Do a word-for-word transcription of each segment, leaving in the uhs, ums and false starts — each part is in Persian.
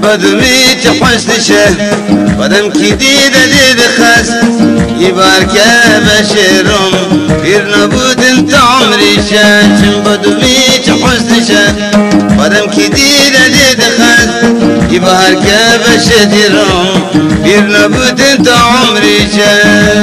بدومی چه حسنشه بدم کی دیده دید خست یه بار که بشیرم پیر نبود انت عمریشه چم بدومی چه حسنشه بدم کی دیده دید خست یه بار که بشیرم پیر نبود انت عمریشه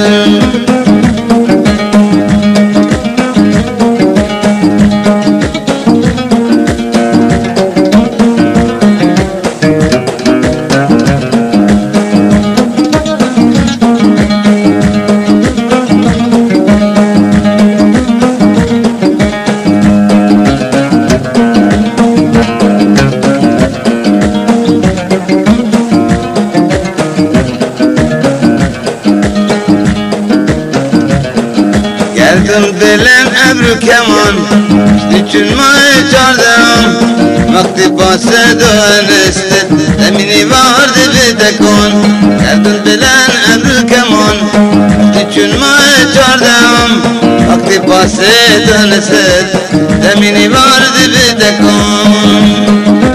گردم دلم ابرو کمان چون ماه چاردم وقتی باسه دوانسته زمینی وارد بدکن گردم دلم ابرو کمان چون ماه چاردم وقتی باسه دوانسته زمینی وارد بدکن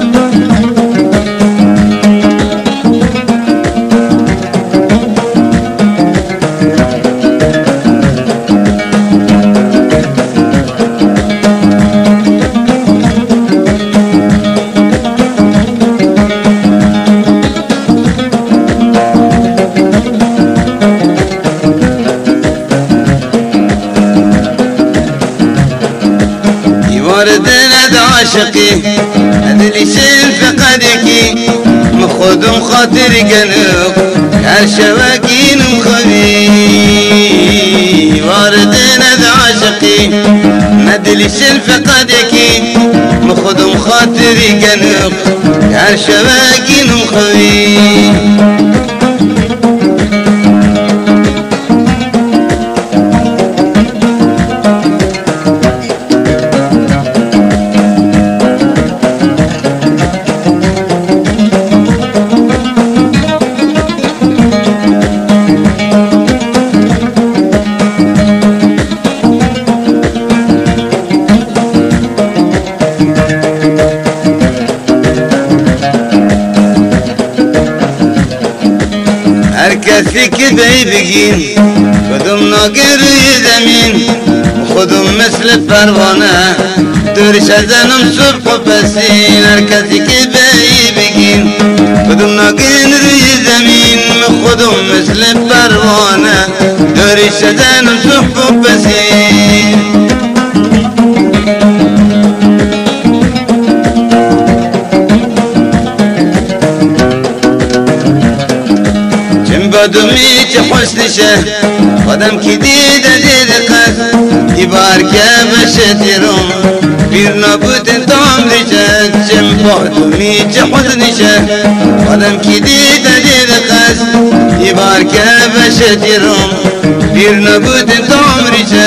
وردنا عاشقي هذلي شيل فقدكي مخدم خاطر قلوب هالشواكين مخبي وردنا عاشقي هذلي شيل فقدكي مخدم خاطر قلوب هالشواكين مخبي هر کسی که بی بگین خودم ناگر روی زمین خودم مثل پروانه دورش ازنم صبح و پسین هر کسی که بی بگین خودم ناگر روی زمین خودم مثل پروانه دورش ازنم صبح و پسین بدومی چه حسنشه خودم کی دیده دید قد یه بار که بشتیرم پیر نبود انت عمریشه چم بدومی چه حسنشه خودم کی دیده دید قد یه بار که بشتیرم پیر نبود انت عمریشه